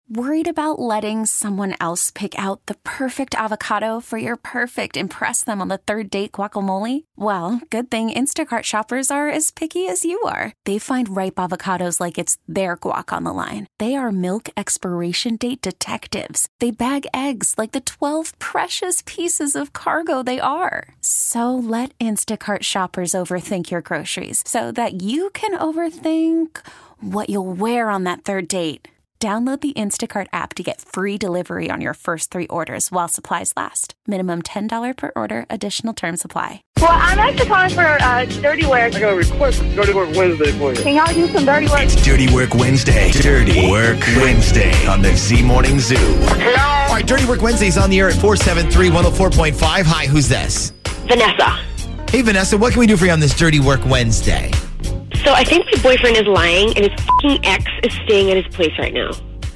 Worried about letting someone else pick out the perfect avocado for your perfect impress them on the third date guacamole? Well, good thing Instacart shoppers are as picky as you are. They find ripe avocados like it's their guac on the line. They are milk expiration date detectives. They bag eggs like the 12 precious pieces of cargo they are. So let Instacart shoppers overthink your groceries so that you can overthink what you'll wear on that third date. Download the Instacart app to get free delivery on your first 3 orders while supplies last. Minimum $10 per order. Additional terms apply. Well, I'm actually calling for dirty work. I got a request for Dirty Work Wednesday for you. Can y'all do some dirty work? It's Dirty Work Wednesday. Dirty Work Wednesday on the Z Morning Zoo. Hello? All right, Dirty Work Wednesday's on the air at 473-104.5. Hi, who's this? Vanessa. Hey, Vanessa, what can we do for you on this Dirty Work Wednesday? So I think my boyfriend is lying, and his fucking ex is staying at his place right now.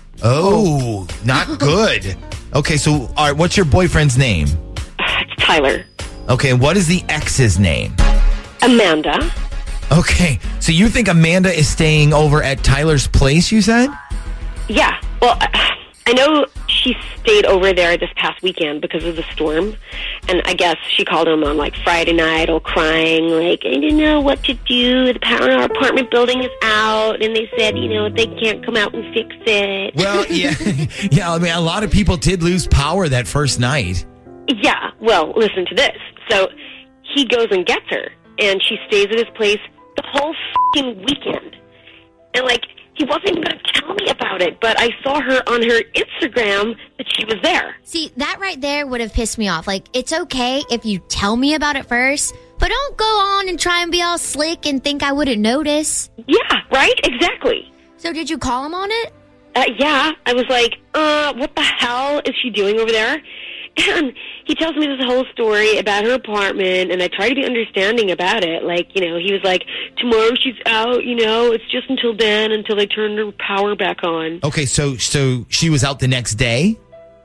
Oh, not good. Okay, so, all right, what's your boyfriend's name? It's Tyler. Okay, and what is the ex's name? Amanda. Okay, so you think Amanda is staying over at Tyler's place, you said? Yeah. Well, I know she stayed over there this past weekend because of the storm. And I guess she called him on, like, Friday night all crying, like, I didn't know what to do. The power in our apartment building is out. And they said, they can't come out and fix it. Well, yeah. Yeah, I mean, a lot of people did lose power that first night. Yeah. Well, listen to this. So he goes and gets her. And she stays at his place the whole fucking weekend. And, like, he wasn't even going to tell me about it, but I saw her on her Instagram that she was there. See, that right there would have pissed me off. Like, it's okay if you tell me about it first, but don't go on and try and be all slick and think I wouldn't notice. Yeah, right? Exactly. So did you call him on it? Yeah. I was like, what the hell is she doing over there? And he tells me this whole story about her apartment, and I try to be understanding about it. Like, he was like, tomorrow she's out, it's just until then, until they turn her power back on. Okay, so she was out the next day?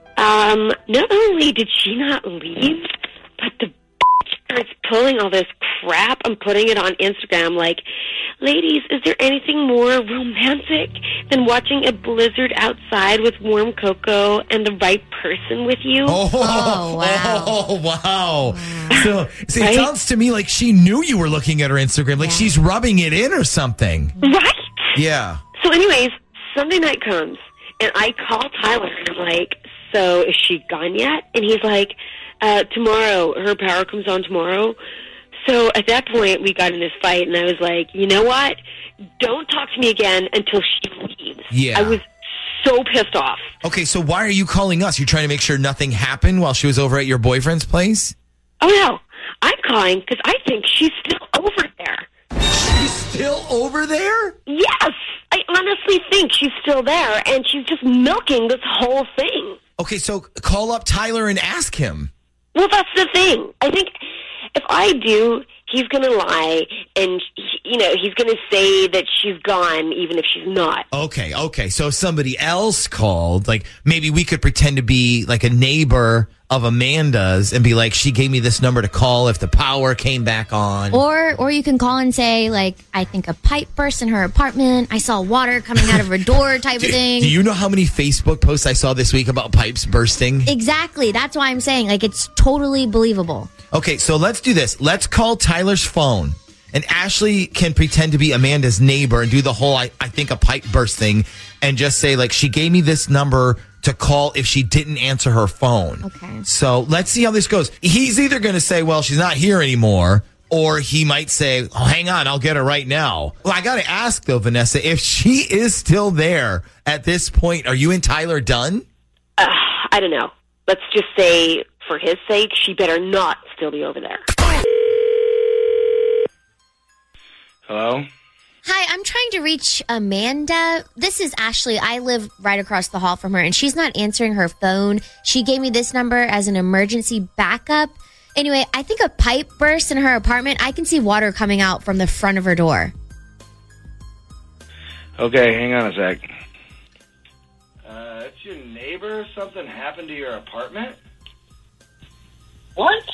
Not only did she not leave, but the starts pulling all this crap and putting it on Instagram like, ladies, is there anything more romantic than watching a blizzard outside with warm cocoa and the right person with you? Oh, wow. Oh, wow. So, see, Right? It sounds to me like she knew you were looking at her Instagram, like she's rubbing it in or something. Right? Yeah. So anyways, Sunday night comes, and I call Tyler, and I'm like, so is she gone yet? And he's like, tomorrow, her power comes on tomorrow. So at that point, we got in this fight, and I was like, you know what? Don't talk to me again until she leaves. Yeah. I was so pissed off. Okay, so why are you calling us? You're trying to make sure nothing happened while she was over at your boyfriend's place? Oh, no. I'm calling because I think she's still over there. She's still over there? Yes! I honestly think she's still there, and she's just milking this whole thing. Okay, so call up Tyler and ask him. Well, that's the thing. I think if I do, he's going to lie, and, he's going to say that she's gone, even if she's not. Okay. So if somebody else called, like maybe we could pretend to be like a neighbor of Amanda's and be like, she gave me this number to call if the power came back on. Or you can call and say, like, I think a pipe burst in her apartment. I saw water coming out of her door type of thing. Do you know how many Facebook posts I saw this week about pipes bursting? Exactly. That's why I'm saying, like, it's totally believable. Okay, so let's do this. Let's call Tyler's phone. And Ashley can pretend to be Amanda's neighbor and do the whole I think a pipe burst thing and just say, like, she gave me this number to call if she didn't answer her phone. Okay. So let's see how this goes. He's either going to say, well, she's not here anymore, or he might say, oh, hang on, I'll get her right now. Well, I got to ask, though, Vanessa, if she is still there at this point, are you and Tyler done? I don't know. Let's just say, for his sake, she better not still be over there. Hello? Hi, I'm trying to reach Amanda. This is Ashley. I live right across the hall from her, and she's not answering her phone. She gave me this number as an emergency backup. Anyway, I think a pipe burst in her apartment. I can see water coming out from the front of her door. Okay, hang on a sec. It's your neighbor? Something happened to your apartment? What?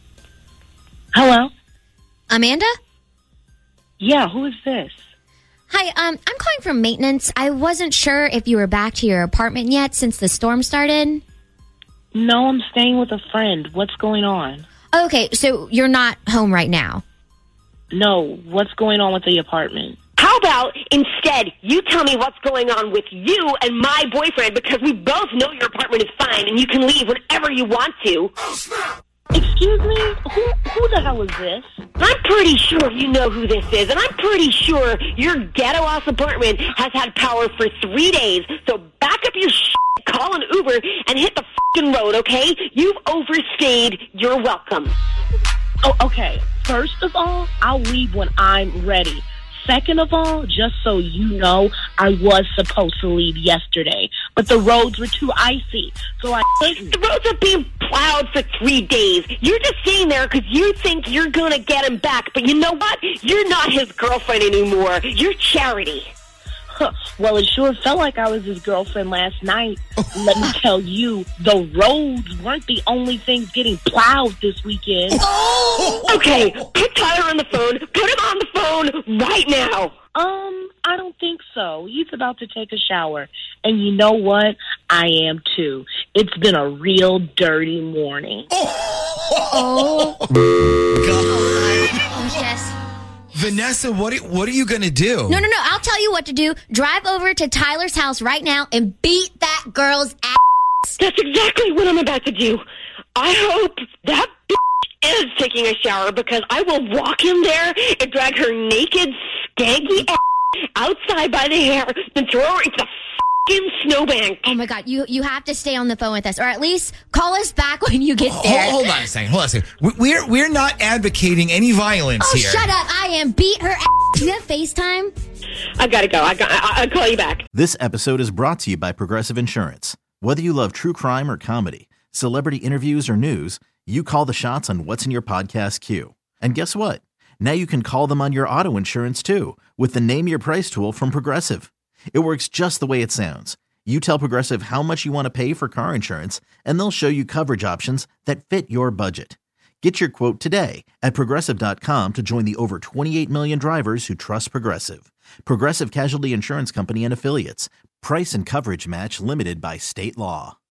Hello? Amanda? Yeah, who is this? Hi, I'm calling from maintenance. I wasn't sure if you were back to your apartment yet since the storm started. No, I'm staying with a friend. What's going on? Okay, so you're not home right now. No, what's going on with the apartment? How about instead you tell me what's going on with you and my boyfriend, because we both know your apartment is fine and you can leave whenever you want to. Excuse me? Who the hell is this? I'm pretty sure you know who this is, and I'm pretty sure your ghetto-ass apartment has had power for 3 days. So back up your shit, call an Uber, and hit the f***ing road, okay? You've overstayed. You're welcome. Oh, okay. First of all, I'll leave when I'm ready. Second of all, just so you know, I was supposed to leave yesterday, but the roads were too icy, so I couldn't. The roads are being plowed for 3 days. You're just sitting there because you think you're going to get him back, but you know what? You're not his girlfriend anymore. You're Charity. Well, it sure felt like I was his girlfriend last night. Let me tell you, the roads weren't the only things getting plowed this weekend. Okay, put Tyler on the phone. Put him on the phone right now. I don't think so. He's about to take a shower. And you know what? I am too. It's been a real dirty morning. Oh, yes. Vanessa, what are you going to do? No. I'll tell you what to do. Drive over to Tyler's house right now and beat that girl's ass. That's exactly what I'm about to do. I hope that is taking a shower, because I will walk in there and drag her naked, skanky ass outside by the hair and throw her into the f***ing snowbank. Oh my God, you have to stay on the phone with us, or at least call us back when you get there. Hold on a second. We're not advocating any violence here. Shut up. I am beat her ass. Do you have FaceTime? I gotta go. I'll call you back. This episode is brought to you by Progressive Insurance. Whether you love true crime or comedy, celebrity interviews or news, you call the shots on what's in your podcast queue. And guess what? Now you can call them on your auto insurance too, with the Name Your Price tool from Progressive. It works just the way it sounds. You tell Progressive how much you want to pay for car insurance, and they'll show you coverage options that fit your budget. Get your quote today at Progressive.com to join the over 28 million drivers who trust Progressive. Progressive Casualty Insurance Company and Affiliates. Price and coverage match limited by state law.